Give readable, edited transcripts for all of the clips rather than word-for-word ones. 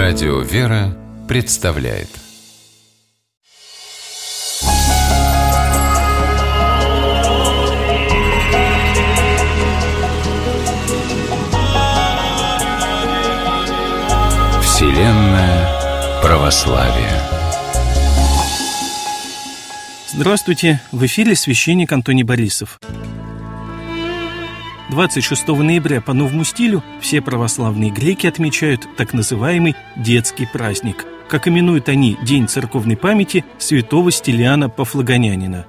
Радио «Вера» представляет. Вселенная православия. Здравствуйте! В эфире священник Антоний Борисов. 26 ноября по новому стилю все православные греки отмечают так называемый детский праздник. Как именуют они День церковной памяти святого Стилиана Пафлагонянина.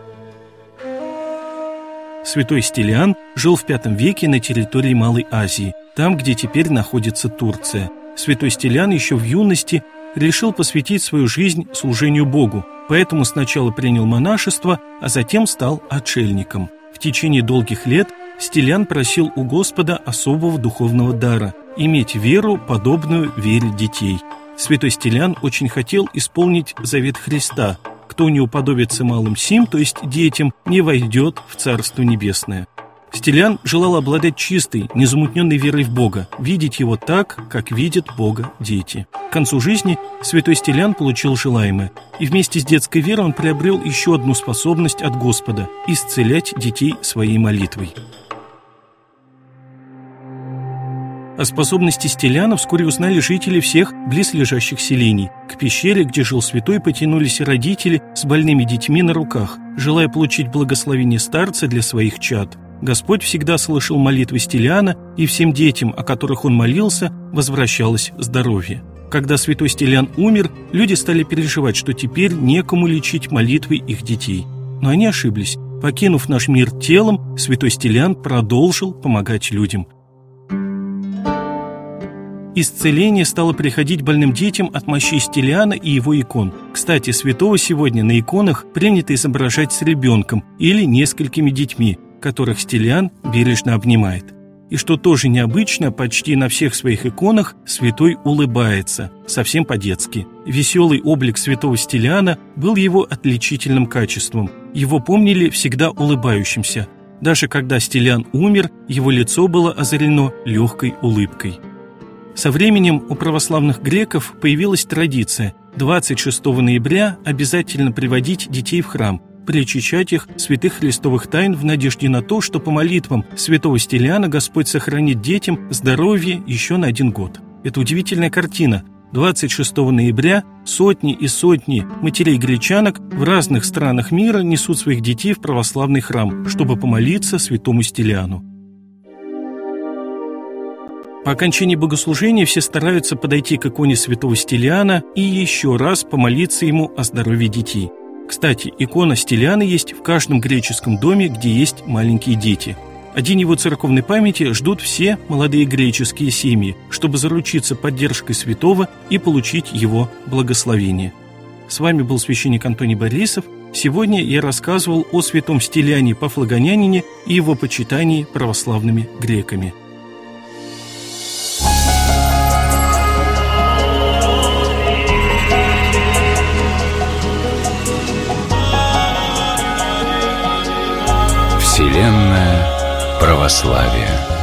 Святой Стилиан жил в V веке на территории Малой Азии, там, где теперь находится Турция. Святой Стилиан еще в юности решил посвятить свою жизнь служению Богу, поэтому сначала принял монашество, а затем стал отшельником. В течение долгих лет Стилиан просил у Господа особого духовного дара – иметь веру, подобную вере детей. Святой Стилиан очень хотел исполнить завет Христа: кто не уподобится малым сим, то есть детям, не войдет в Царство Небесное. Стилиан желал обладать чистой, незамутненной верой в Бога, видеть Его так, как видят Бога дети. К концу жизни святой Стилиан получил желаемое, и вместе с детской верой он приобрел еще одну способность от Господа – исцелять детей своей молитвой. О способности Стилиана вскоре узнали жители всех близлежащих селений. К пещере, где жил святой, потянулись и родители с больными детьми на руках, желая получить благословение старца для своих чад. Господь всегда слышал молитвы Стилиана, и всем детям, о которых он молился, возвращалось здоровье. Когда святой Стилиан умер, люди стали переживать, что теперь некому лечить молитвы их детей. Но они ошиблись. Покинув наш мир телом, святой Стилиан продолжил помогать людям. Исцеление стало приходить больным детям от мощей Стилиана и его икон. Кстати, святого сегодня на иконах принято изображать с ребенком или несколькими детьми, которых Стилиан бережно обнимает. И что тоже необычно, почти на всех своих иконах святой улыбается, совсем по-детски. Веселый облик святого Стилиана был его отличительным качеством. Его помнили всегда улыбающимся. Даже когда Стилиан умер, его лицо было озарено легкой улыбкой. Со временем у православных греков появилась традиция 26 ноября обязательно приводить детей в храм, причащать их святых христовых тайн в надежде на то, что по молитвам святого Стилиана Господь сохранит детям здоровье еще на 1 год. Это удивительная картина. 26 ноября сотни и сотни матерей-гречанок в разных странах мира несут своих детей в православный храм, чтобы помолиться святому Стилиану. По окончании богослужения все стараются подойти к иконе святого Стилиана и еще раз помолиться ему о здоровье детей. Кстати, икона Стилиана есть в каждом греческом доме, где есть маленькие дети. А день его церковной памяти ждут все молодые греческие семьи, чтобы заручиться поддержкой святого и получить его благословение. С вами был священник Антоний Борисов. Сегодня я рассказывал о святом Стилиане Пафлагонянине и его почитании православными греками. Вселенная православия.